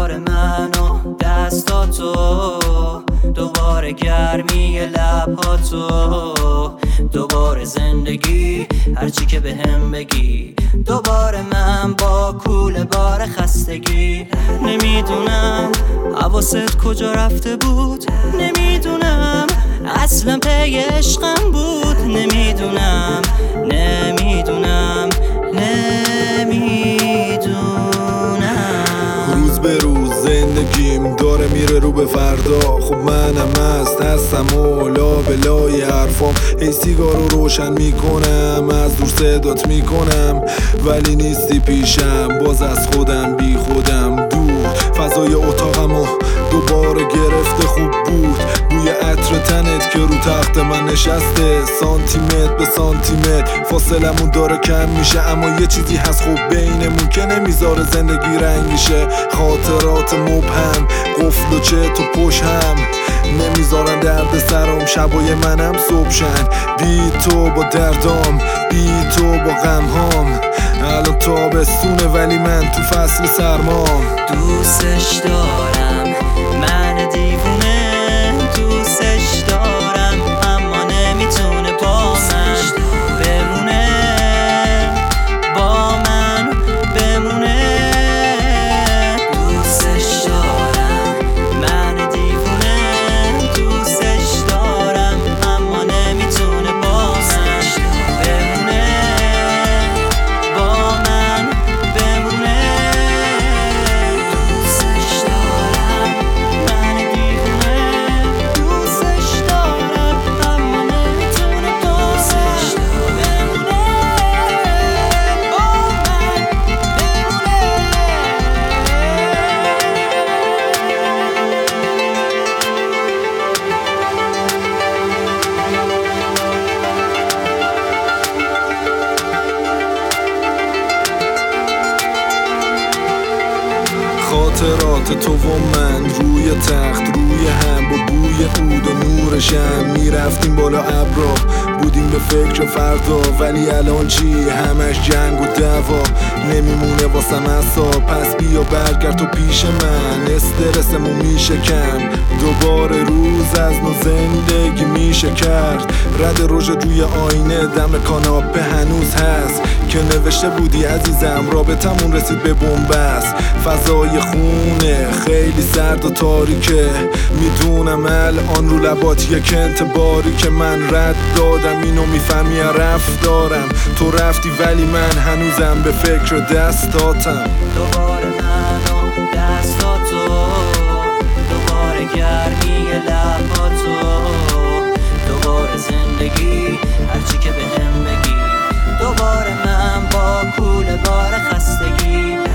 دوباره من و دستاتو، دوباره گرمی لبهاتو، دوباره زندگی هرچی که بهم بگی، دوباره من با کوله بار خستگی. نمیدونم حواست کجا رفته بود، نمیدونم اصلا پی عشقم بود، نمیدونم روز به روز زندگیم داره میره رو به فردا. خب منم هستم و لابلای حرفام، ای سیگارو روشن میکنم، از دور صدات میکنم ولی نیستی پیشم، باز از خودم بی خودم دور. فضای اتاقمو دوباره گرفته، خوب بود بوی عطر تنت که رو تخت من نشسته. سانتیمتر به سانتیمتر فاصلمون داره کم میشه، اما یه چیزی هست خوب بینمون که نمیذاره زندگی رنگیشه. خاطرات مبهم قفل و چت و پشت هم نمیذارن درد سرم، شبای منم صبح شن بی تو با دردام، بی تو با غمهام. الان تابستونه ولی من تو فصل سرمام. دوستش دارم من دیوونه، دوستش دارم اما نمیتونه با من بمونه، با من بمونه. دوستش دارم من دیوونه، دوستش دارم اما نمیتونه با من بمونه، با من بمونه. دوستش دارم من دیوونه، دوستش دارم اما نمیتونه با من بمونه، با من خاطرات تو و من روی تخت روی هم، با بوی عود و نور شم میرفتیم بالا ابرا، بودیم به فکر فردا ولی الان چی؟ همش جنگ و دعوا، نمیمونه واسم عصا. پس بیا برگرد تو پیش من، استرسمون میشه کم، دوباره روز از نو زندگی میشه کرد. رد رژ روی آینه دم کاناپه هنوز هست که نوشته بودی عزیزم رابطمون رسید به بنبست. فضای خونه خیلی سرد و تاریکه، میدونم الان رو لبات یک انتباری که من رد دادم، اینو میفهمی رفتارم. تو رفتی ولی من هنوزم به فکر دستاتم. دوباره من و دستاتو، دوباره گرمی لباتو، دوباره زندگی هرچی که بهم بگی، دوباره من با کوله بار خستگی.